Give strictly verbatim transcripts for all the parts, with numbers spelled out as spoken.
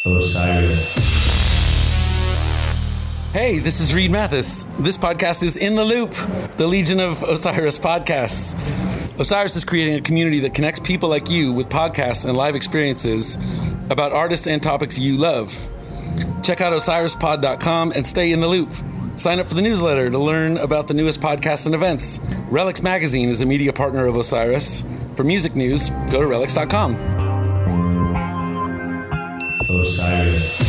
Osiris. Hey, this is Reed Mathis. This podcast is In the Loop, the Legion of Osiris podcasts. Osiris is creating a community that connects people like you with podcasts and live experiences about artists and topics you love. Check out osiris pod dot com and stay in the loop. Sign up for the newsletter to learn about the newest podcasts and events. Relix Magazine is a media partner of Osiris. For music news, go to relix dot com. Osiris.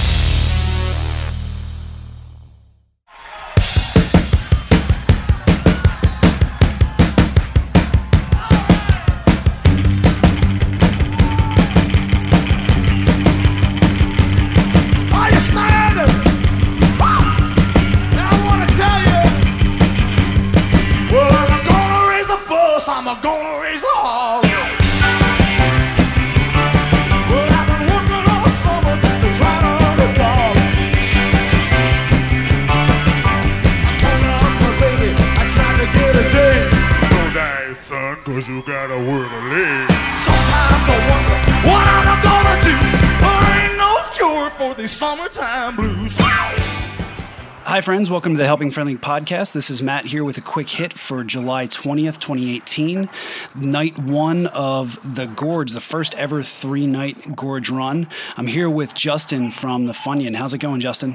Cause you got a word to live. Sometimes I wonder what I'm gonna do. There ain't no cure for these summertime blues. Hi friends, welcome to the Helping Friendly Podcast. This is Matt here with a quick hit for July twentieth, twenty eighteen. Night one of the Gorge, the first ever three-night Gorge run. I'm here with Justin from the Funyun. How's it going, Justin?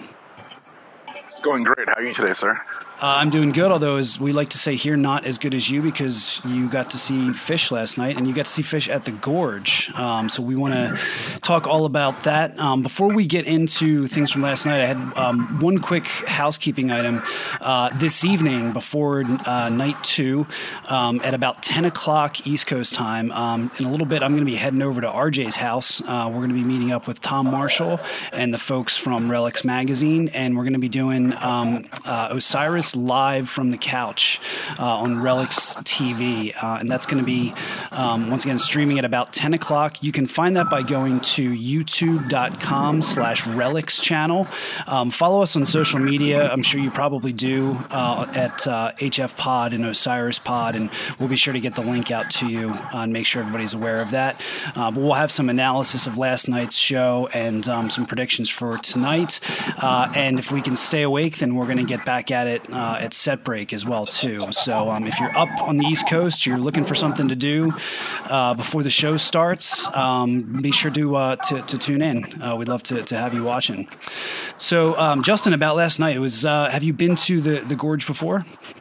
It's going great. How are you today, sir? Uh, I'm doing good, although as we like to say here, not as good as you, because you got to see Fish last night, and you got to see Fish at the Gorge. Um, so we want to talk all about that. Um, before we get into things from last night, I had um, one quick housekeeping item. Uh, this evening, before uh, night two, um, at about ten o'clock East Coast time, um, in a little bit, I'm going to be heading over to R J's house. Uh, we're going to be meeting up with Tom Marshall and the folks from Relix Magazine, and we're going to be doing um, uh, Osiris live from the couch uh, on Relix T V, uh, and that's going to be um, once again streaming at about ten o'clock. You can find that by going to youtube dot com slash Relix channel. Um, follow us on social media. I'm sure you probably do uh, at uh, H F Pod and Osiris Pod, and we'll be sure to get the link out to you uh, and make sure everybody's aware of that. Uh, but we'll have some analysis of last night's show and um, some predictions for tonight. Uh, and if we can stay awake, then we're going to get back at it Uh, at set break as well too. So um, if you're up on the East Coast, you're looking for something to do uh, before the show starts, um, be sure to, uh, to to tune in. Uh, we'd love to, to have you watching. So um, Justin, about last night, it was. Uh, have you been to the, the Gorge before?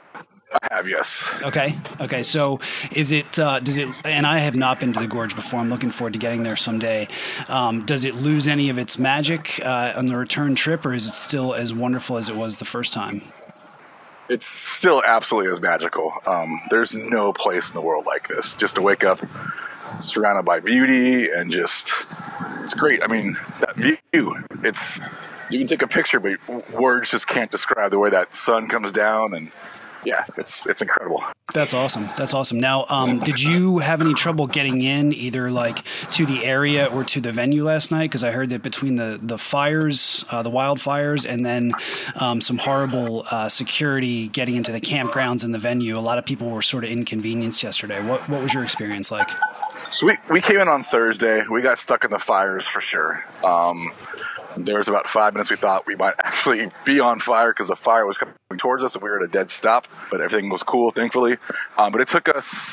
I have, yes. Okay. Okay. So is it, uh, does it, and I have not been to the Gorge before. I'm looking forward to getting there someday. Um, does it lose any of its magic uh, on the return trip, or is it still as wonderful as it was the first time? It's still absolutely as magical. Um, there's no place in the world like this. Just to wake up surrounded by beauty and just, it's great. I mean, that view, it's, you can take a picture, but words just can't describe the way that sun comes down, and yeah, it's it's incredible. That's awesome. That's awesome. Now, um, did you have any trouble getting in either like to the area or to the venue last night? Because I heard that between the the fires, uh, the wildfires, and then um, some horrible uh, security getting into the campgrounds and the venue, a lot of people were sort of inconvenienced yesterday. What what was your experience like? So we, we came in on Thursday. We got stuck in the fires for sure. Um, there was about five minutes we thought we might actually be on fire because the fire was coming towards us and we were at a dead stop, but everything was cool, thankfully. Um, but it took us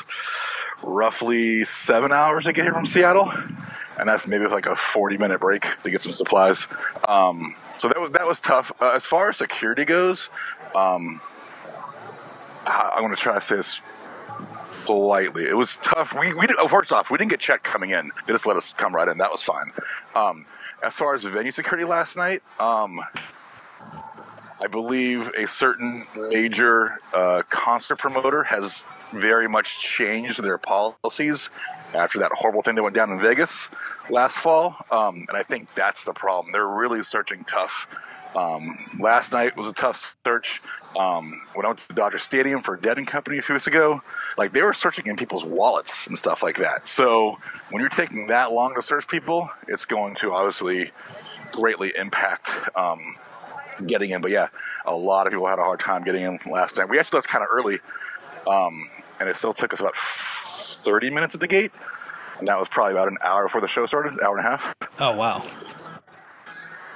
roughly seven hours to get here from Seattle, and that's maybe like a forty minute break to get some supplies. Um, so that was that was tough. Uh, as far as security goes, um, I, I'm going to try to say this politely. It was tough. We, we did, oh, first off, we didn't get checked coming in. They just let us come right in. That was fine. Um, as far as venue security last night, um, I believe a certain major uh, concert promoter has very much changed their policies after that horrible thing that went down in Vegas last fall. Um, and I think that's the problem. They're really searching tough. Um, last night was a tough search. Um, when I went to Dodger Stadium for Dead and Company a few weeks ago, like they were searching in people's wallets and stuff like that. So when you're taking that long to search people, it's going to obviously greatly impact um, getting in. But yeah, a lot of people had a hard time getting in last night. We actually left kind of early, um, and it still took us about thirty minutes at the gate. And that was probably about an hour before the show started, an hour and a half. Oh, wow.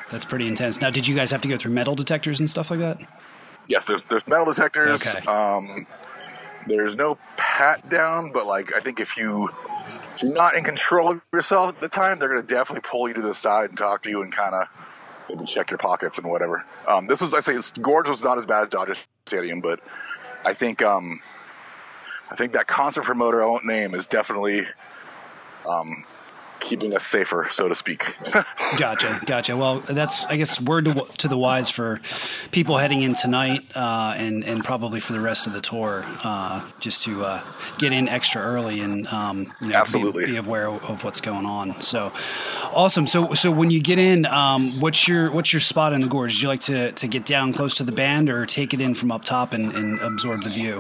That's pretty intense. Now, did you guys have to go through metal detectors and stuff like that? Yes, there's there's metal detectors. Okay. Um, there's no pat down, but like I think if you if you're not in control of yourself at the time, they're gonna definitely pull you to the side and talk to you and kind of maybe check your pockets and whatever. Um, this was I say it's, Gorge was not as bad as Dodger Stadium, but I think um, I think that concert promoter I won't name is definitely um, keeping us safer, so to speak. Gotcha, gotcha. Well, that's, I guess, word to, to the wise for people heading in tonight uh, and, and probably for the rest of the tour, uh, just to uh, get in extra early and um, you know, Absolutely. Be, be aware of what's going on. So awesome. So so when you get in, um, what's your what's your spot in the gorge? Do you like to, to get down close to the band or take it in from up top and, and absorb the view?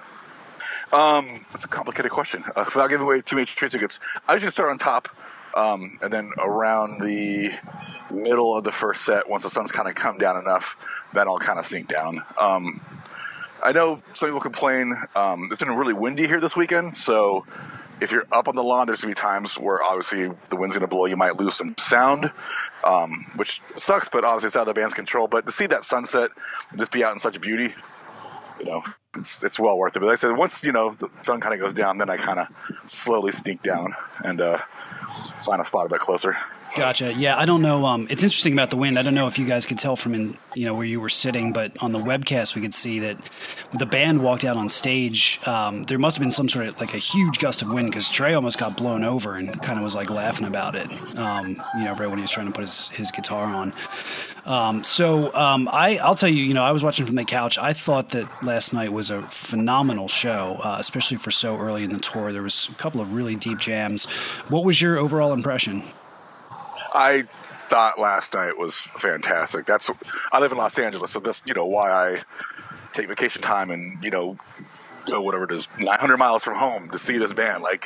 Um, that's a complicated question. Uh, without giving away too many trade tickets, I usually start on top, um, and then around the middle of the first set, once the sun's kind of come down enough, then I'll kind of sink down. Um, I know some people complain. Um, it's been really windy here this weekend, so if you're up on the lawn, there's going to be times where obviously the wind's going to blow. You might lose some sound, um, which sucks, but obviously it's out of the band's control. But to see that sunset and just be out in such beauty, you know, it's it's well worth it. But like I said, once, you know, the sun kind of goes down, then I kind of slowly sneak down and uh, find a spot a bit closer. Gotcha. Yeah, I don't know. Um, it's interesting about the wind. I don't know if you guys could tell from in, you know, where you were sitting, but on the webcast we could see that when the band walked out on stage, um, there must have been some sort of like a huge gust of wind because Trey almost got blown over and kind of was like laughing about it. Um, you know, right when he was trying to put his, his guitar on. Um, so um, I, I'll tell you, you know, I was watching from the couch. I thought that last night was a phenomenal show, uh, especially for so early in the tour. There was a couple of really deep jams. What was your overall impression? I thought last night was fantastic. That's I live in Los Angeles, so that's, you know, why I take vacation time and, you know, go whatever it is, nine hundred miles from home to see this band. Like,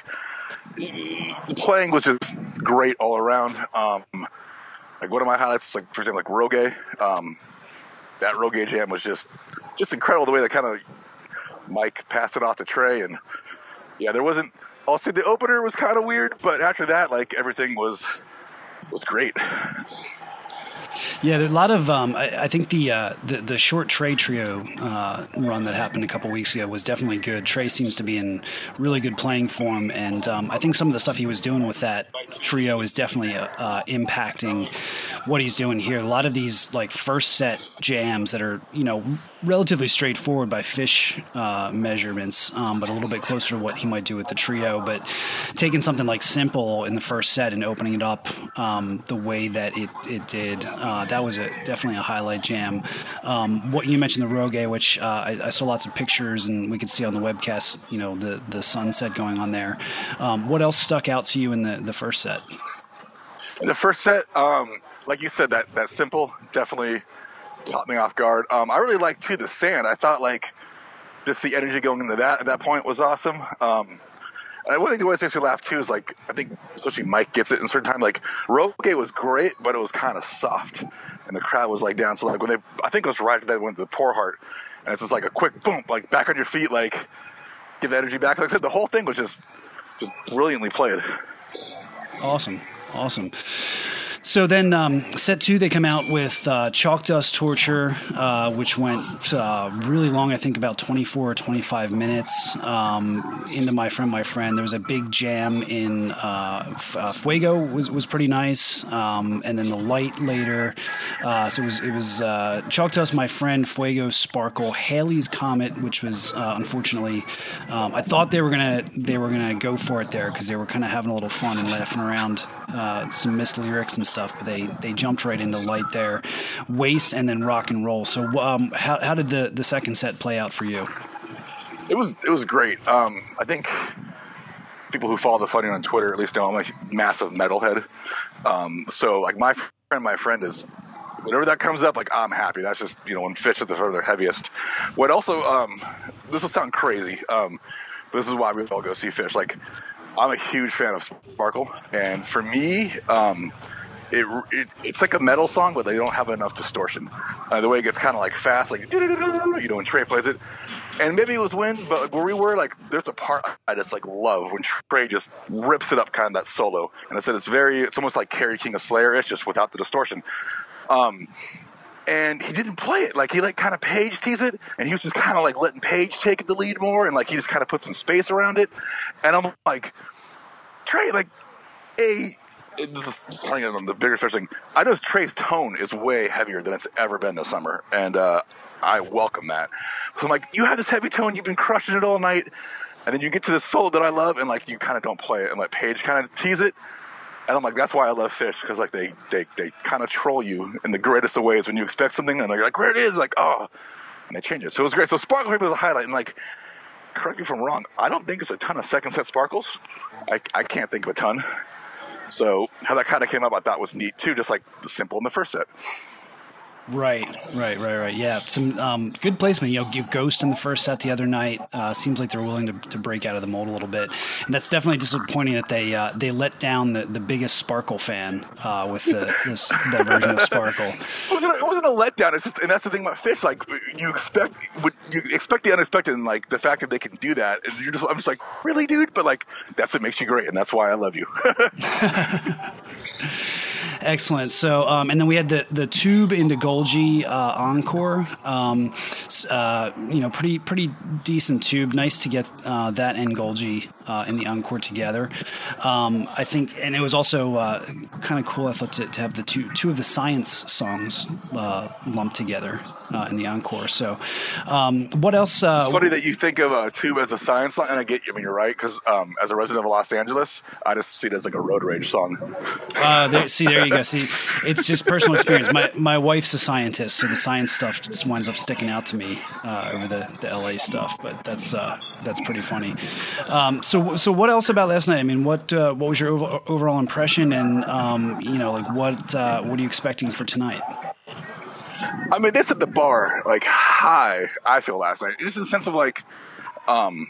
the playing was just great all around. Um, like one of my highlights, like for example, like Rogue. Um, that Rogue jam was just just incredible. The way that kind of Mike passed it off to Trey, and yeah, there wasn't. I'll say the opener was kind of weird, but after that, like everything was. was great. Yeah, there's a lot of. Um, I, I think the, uh, the the short Trey trio uh, run that happened a couple weeks ago was definitely good. Trey seems to be in really good playing form, and um, I think some of the stuff he was doing with that trio is definitely uh, impacting what he's doing here. A lot of these like first set jams that are, you know, relatively straightforward by Fish uh, measurements, um, but a little bit closer to what he might do with the trio. But taking something like Simple in the first set and opening it up um, the way that it it did. Uh, that was a, definitely a highlight jam. Um, what you mentioned, the Rogue, which uh, I, I saw lots of pictures and we could see on the webcast, you know, the, the sunset going on there. Um, what else stuck out to you in the, the first set? In the first set, um, like you said, that, that Simple definitely caught me off guard. Um, I really liked, too, the Sand. I thought, like, just the energy going into that at that point was awesome. Um, And one thing that always makes me laugh, too, is, like, I think especially Mike gets it in certain time. Like, Rogue was great, but it was kind of soft. And the crowd was, like, down. So, like, when they, I think it was right after they went to the Poor Heart. And it's just, like, a quick boom, like, back on your feet, like, give the energy back. Like I said, the whole thing was just, just brilliantly played. Awesome. Awesome. So then um, set two, they come out with uh, Chalk Dust Torture, uh, which went uh, really long, I think about twenty-four or twenty-five minutes um, into My Friend, My Friend. There was a big jam in uh, F- uh, Fuego was, was pretty nice. Um, and then the light later. Uh, so it was, it was uh, Chalk Dust, My Friend, Fuego, Sparkle, Haley's Comet, which was uh, unfortunately, um, I thought they were going to they were gonna go for it there because they were kind of having a little fun and laughing around uh, some missed lyrics and stuff. Stuff, but they, they jumped right into light there, Waste, and then Rock and Roll. So, um, how how did the, the second set play out for you? It was it was great. Um, I think people who follow the Funny on Twitter at least know I'm a massive metalhead. Um, so, like my friend, my friend is whenever that comes up, like I'm happy. That's just, you know, when Fish at the their heaviest. What also, um, this will sound crazy, um, but this is why we all go see Fish. Like, I'm a huge fan of Sparkle, and for me, um, It, it it's like a metal song, but they don't have enough distortion. Uh, the way it gets kind of like fast, like, you know, when Trey plays it. And maybe it was wind, but like, where we were, like, there's a part I just like love when Trey just rips it up, kind of that solo. And I said it's very, it's almost like Kerry King of Slayer. It's just without the distortion. Um, and he didn't play it. Like, he, like, kind of Paige teased it, and he was just kind of, like, letting Paige take the lead more, and, like, he just kind of put some space around it. And I'm like, Trey, like, A, this is telling you the bigger thing. I know Trey's tone is way heavier than it's ever been this summer, and uh, I welcome that. So I'm like, you have this heavy tone, you've been crushing it all night, and then you get to this solo that I love, and, like, you kind of don't play it, and let Paige kind of tease it. And I'm like, that's why I love Phish, because, like, they, they, they kind of troll you in the greatest of ways when you expect something, and they're like, where it is, like, oh, and they change it. So it was great. So Sparkle Paper was a highlight, and, like, correct me if I'm wrong, I don't think it's a ton of second set sparkles. I, I can't think of a ton. So how that kind of came up, I thought was neat, too, just, like, simple in the first set. Right, right, right, right. Yeah, some um, good placement. You know, you Ghost in the first set the other night. Uh, seems like they're willing to, to break out of the mold a little bit, and that's definitely disappointing that they uh, they let down the, the biggest Sparkle fan uh, with the this that version of Sparkle. It wasn't, a, it wasn't a letdown. It's just, and that's the thing about Phish. Like, you expect you expect the unexpected, and, like, the fact that they can do that, and you're just I'm just like, really, dude? But, like, that's what makes you great, and that's why I love you. Excellent. So, um, and then we had the, the Tube into Golgi uh, encore. Um, uh, you know, pretty pretty decent Tube. Nice to get uh, that and Golgi uh, in the encore together. Um, I think, and it was also uh, kind of cool, I thought, to, to have the two two of the Science songs uh, lumped together uh, in the encore. So, um, what else? Uh, it's funny that you think of uh, Tube as a Science song, and I get you. I mean, you're right, because um, as a resident of Los Angeles, I just see it as like a road rage song. Uh, there, see, there you go. See, it's just personal experience. My my wife's a scientist, so the science stuff just winds up sticking out to me uh, over the, the L A stuff. But that's uh, that's pretty funny. Um, so so what else about last night? I mean, what uh, what was your over, overall impression, and um, you know, like what uh, what are you expecting for tonight? I mean, they set the bar like high. I feel last night, just in the sense of like, um,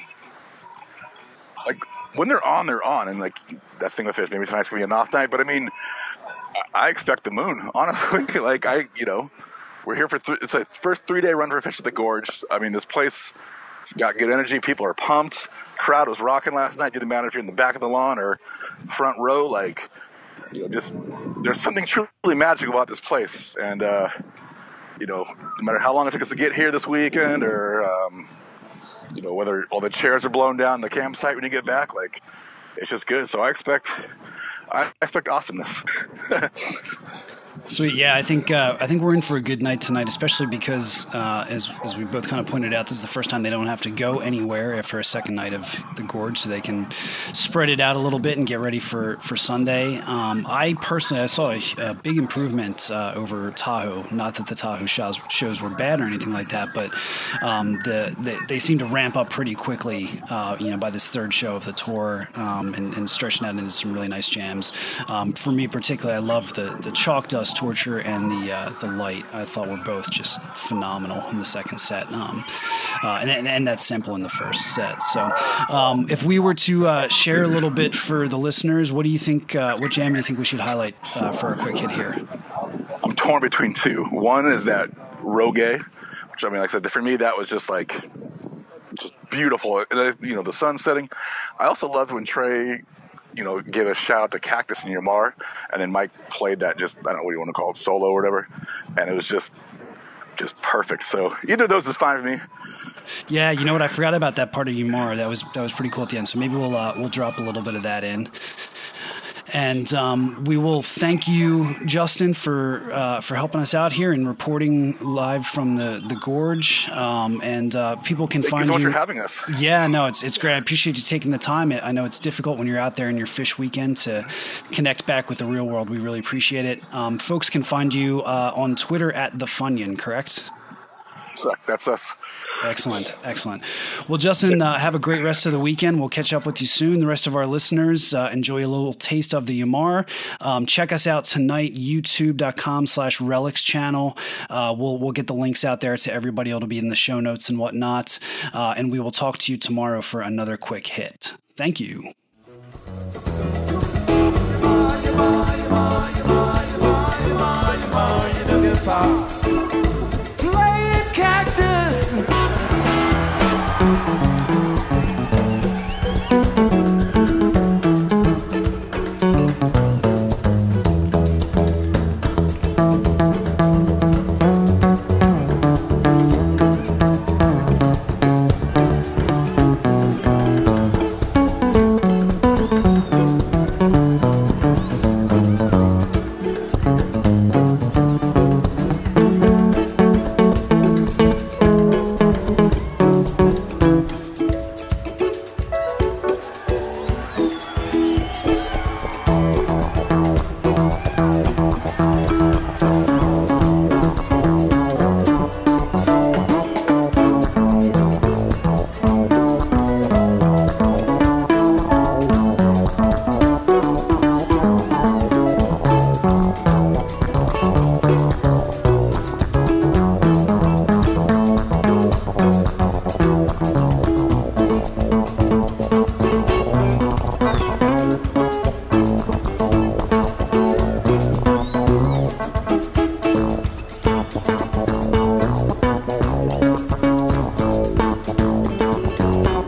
like when they're on, they're on, and like that's the thing with Phish. Maybe tonight's gonna be an off night, but I mean, I expect the moon, honestly. Like, I, you know, we're here for, th- it's a first three-day run for Phish at the Gorge. I mean, this place, it's got good energy. People are pumped. Crowd was rocking last night. Didn't matter if you're in the back of the lawn or front row. Like, you know, just, there's something truly magical about this place. And, uh, you know, no matter how long it took us to get here this weekend, or, um, you know, whether all the chairs are blown down the campsite when you get back, like, it's just good. So I expect... I expect awesomeness. Sweet, yeah. I think uh, I think we're in for a good night tonight, especially because, uh, as as we both kind of pointed out, this is the first time they don't have to go anywhere after a second night of the Gorge, so they can spread it out a little bit and get ready for for Sunday. Um, I personally, I saw a, a big improvement uh, over Tahoe. Not that the Tahoe shows shows were bad or anything like that, but um, the, the they seem to ramp up pretty quickly. Uh, you know, by this third show of the tour, um, and, and stretching out into some really nice jams. Um, for me, particularly, I love the the Chalk Dust Torture and the uh, the Light. I thought were both just phenomenal in the second set, um, uh, and and that Simple in the first set. So, um, if we were to uh, share a little bit for the listeners, what do you think? Uh, what jam do you think we should highlight uh, for a quick hit here? I'm torn between two. One is that Rogue, which I mean, like I said, for me that was just like just beautiful. You know, the sun setting. I also loved when Trey, you know, give a shout out to Cactus and Yamar, and then Mike played that just, I don't know what you want to call it, solo or whatever, and it was just just perfect. So either of those is fine with me. Yeah, you know what? I forgot about that part of Yamar. That was that was pretty cool at the end. So maybe we'll uh, we'll drop a little bit of that in. And um, we will thank you, Justin, for uh, for helping us out here and reporting live from the, the Gorge. Um, and uh, people can thank find you. Thank you you. for having us. Yeah, no, it's it's great. I appreciate you taking the time. I know it's difficult when you're out there in your Phish weekend to connect back with the real world. We really appreciate it. Um, folks can find you uh, on Twitter at The Funyun, correct? That's us. Excellent, excellent. Well, Justin, uh, have a great rest of the weekend. We'll catch up with you soon. The rest of our listeners, uh, enjoy a little taste of the Yamar. Um, check us out tonight, youtube.com slash relics channel. Uh, we'll we'll get the links out there to everybody. It'll be in the show notes and whatnot. Uh, and we will talk to you tomorrow for another quick hit. Thank you.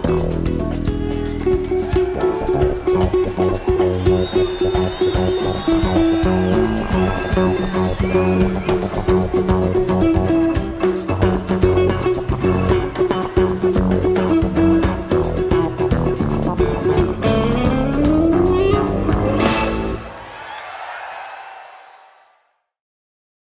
Thank you.